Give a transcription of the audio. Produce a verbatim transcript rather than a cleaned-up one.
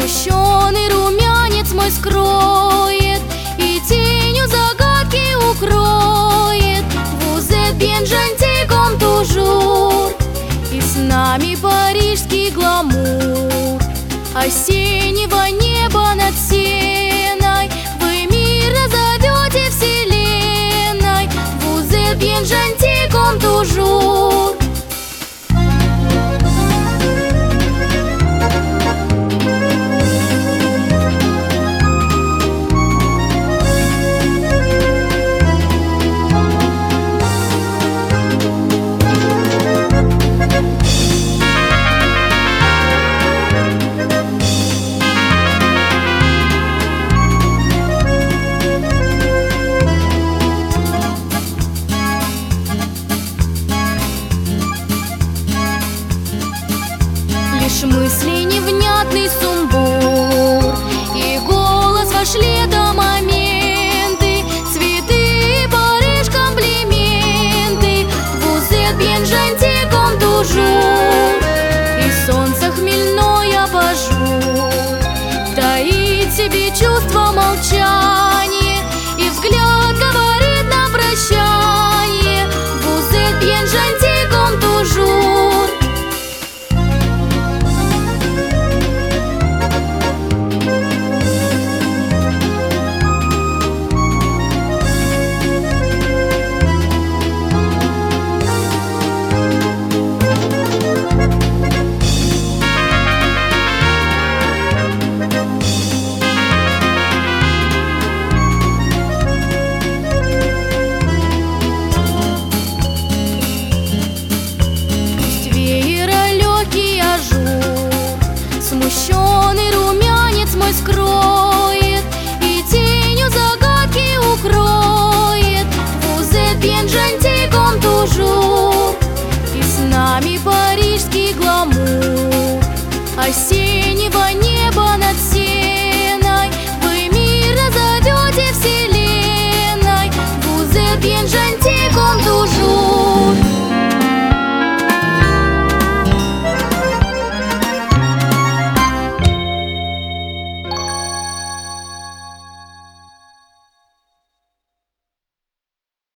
Смущенный румянец мой скроет и тенью загадки укроет. Vous êtes bien gentil comme toujours. И с нами парижский гламур осеннего неба над Сеной. Вы мирно зовете вселенной. Vous êtes bien gentil comme toujours. Лишь мысли невнятный сумбур и голос ваш лето моменты, цветы, Париж, комплименты. Vous êtes bien gentil comme toujours. И солнце хмельное абажур таит в себе чувство молчания, и взгляд говорит на прощание. Vous êtes bien gentil comme toujours. Смущенный румянец мой скроет и тенью загадки укроет. Vous êtes bien gentil comme toujours. И с нами парижский гламур осенний